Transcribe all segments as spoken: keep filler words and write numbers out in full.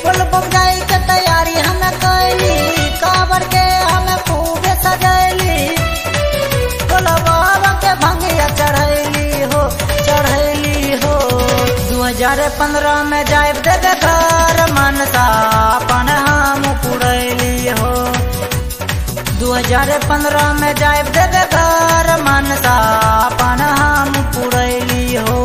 बोलबम जाए के तैयारी हम कैली, कांवर के हम खूब सजैली, भोला बाबा के भंगिया चढ़ैली हो चढ़ैली हो। दू हजार पंद्रह में जाए देवे घर मनसा अपन हम पुरैली हो। दू हजार पंद्रह में जाए देवे घर मनसा अपन हम पुरैली हो।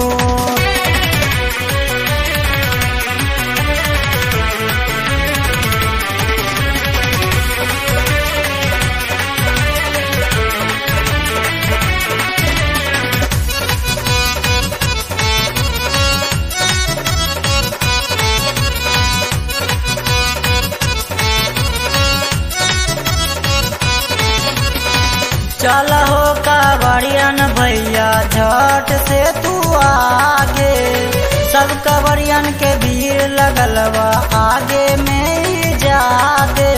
चल हो कांवरियन भैया झट से तू आगे, सब कांवरियन के भीड़ लगल बा आगे में ही जागे।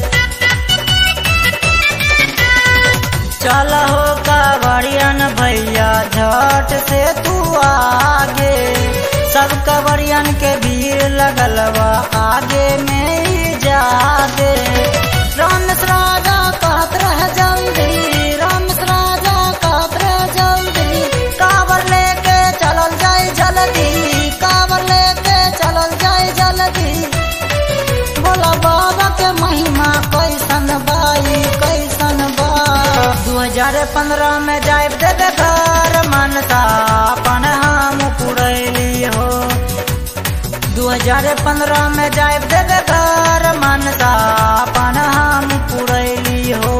चल हो कांवरियन भैया झट से तू आगे, सब कांवरियन के भीड़ लगल बा आगे में ही जागे। रामेश राजा कहत रह जल्दी, रामेश राजा कहत रह जल्दी, कांवर लेके चलल जाए जल्दी, कांवर लेके चलल जाए जल्दी। भोला बाबा के महिमा कैसन बाई कैसन बा। दू हजार पंद्रह में जाए देवे घर मनसा अपन हम पुरैली हो। दू हजार पंद्रह में जाए देवे घर मनसा अपन हम पुरैली हो।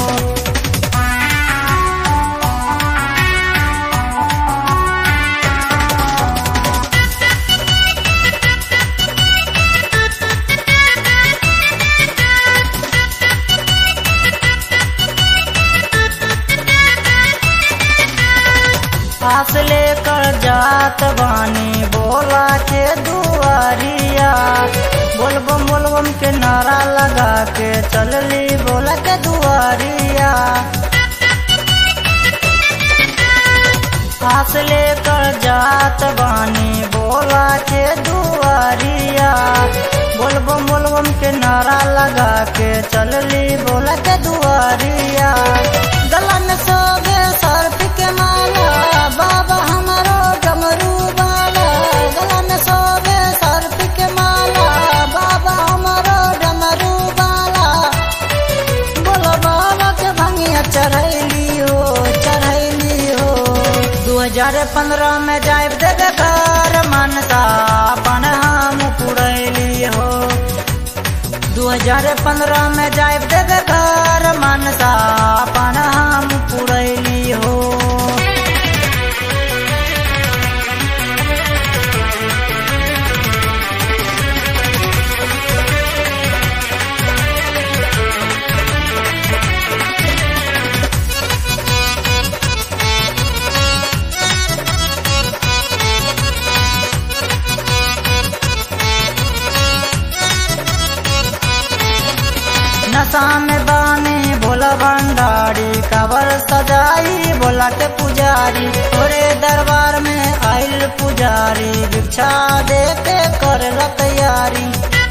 पास लेकर जात बानी बोला के दुआरिया, बोलबम बोलबम के नारा लगा के चलली बोला के दुआरिया। पास लेकर जात बानी बोला के दुआरिया, बोलबम बोलबम के नारा लगा के चलली बोला के दुआरिया। गला में सोगे सर्फ के माला, बाबा हमारो डमरू वाला, गला में सोगे सर्फ के माला, बाबा हमारो डमरू वाला। बोलो बाबा के भंगिया चढ़ैली हो चढ़ैली हो। दू हजार पंद्रह में जाए देवे घर मनसा अपन हम पुरैली हो। दू हजार पंद्रह में जाए देवे घर मनसा अपन हम पुरैली हो। नशा में बानी भोला भंडारी, कांवर सजाई बोला के पुजारी, तोरे दरबार में आइल पुजारी, भिक्षा दे के कर तैयारी।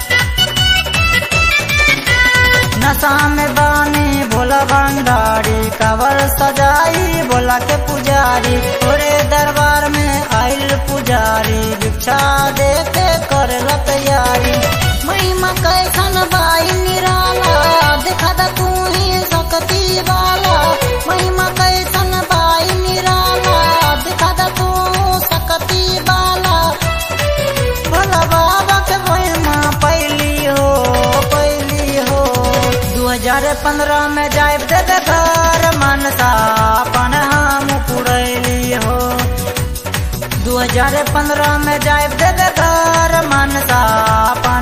नशा में बानी भोला भंडारी, कांवर सजाई बोला के पुजारी, तोरे दरबार में आइल पुजारी, भिक्षा दे के कर तैयारी। महिमा कैसन बाई निराला, देखा दा तू ही सकती वाला। महिमा कैसन बाई निराला, देखा दा तू सकती वाला। भोला बाबा के महिमा पैली हो पैली हो। दू हजार पंद्रह में जाए देवे घर मनसा अपन हम पुरैली हो। दू हजार पंद्रह में जाए देवे घर मनसा अपन